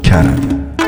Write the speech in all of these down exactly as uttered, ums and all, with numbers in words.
کرم.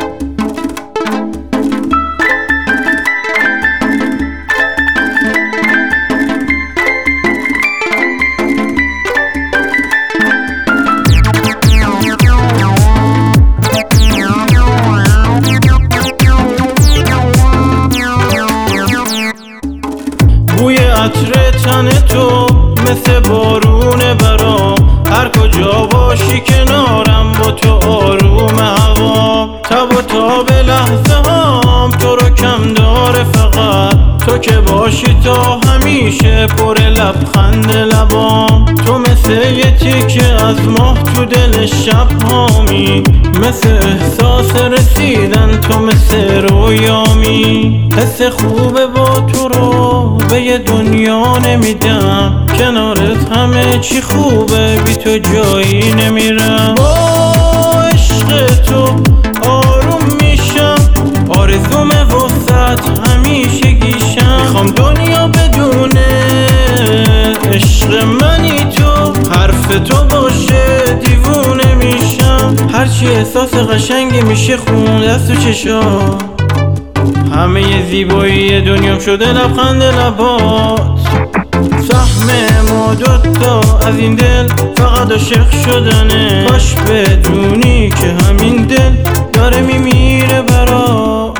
بوی عطر تن تو مثل بارونه برام، هر کجا باشی کنارم با تو آروم هوام. تب و تاب لحظه هام تو رو کم داره، فقط تو که باشی تا همیشه پر لبخند لبام. تو مثل یه تیکه از ماه تو دل شب هامی، مثل احساس رسیدن تو مثل رویامی. حس خوبه با تو رو به یه دنیا نمیدم، کنارت همه چی خوبه بی تو جایی نمیرم. با عشق تو آروم میشم، آرزومه وسط همیشه گیشم. میخوام دنیا بدونه عشق منی تو، حرف تو باشه دیوونه میشم. هرچی احساس قشنگی میشه خون از تو چشام، همه ی زیبایی دنیام شده لبخند لبات. سهم ما دوتا از این دل فقط عاشق شدنه، کاش بدونی که همین دل داره میمیره برات.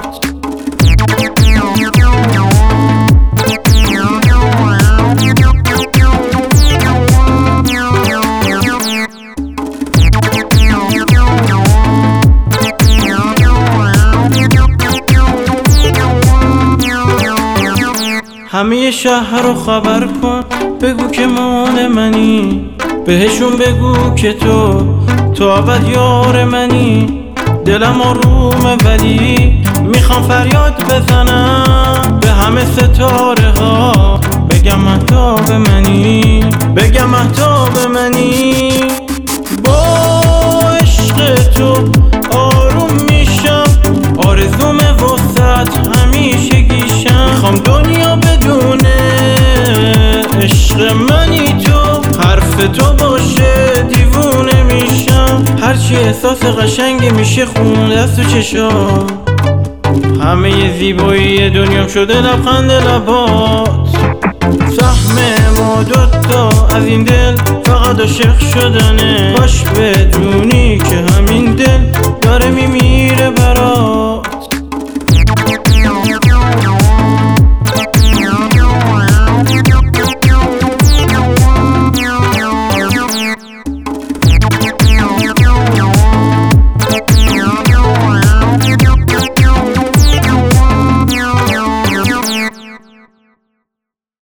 همه شهر رو خبر کن، بگو که مال منی. بهشون بگو که تو تو ابد یار منی. دلم آرومه ولی میخوام فریاد بزنم به همه ستاره ها، بگم مهتاب منی، بگم مهتاب منی. با عشق تو آروم میشم، آرزومه وسط همیشه گیشم. میخوام دنیا بدونه عشق منی تو، حرف تو باشه دیوونه میشم. هرچی احساس قشنگی میشه خون از تو چشام، همه ی زیبایی دنیام شده لبخند لبات. سهم ما دوتا از این دل فقط عاشق شدنه، کاش بدونی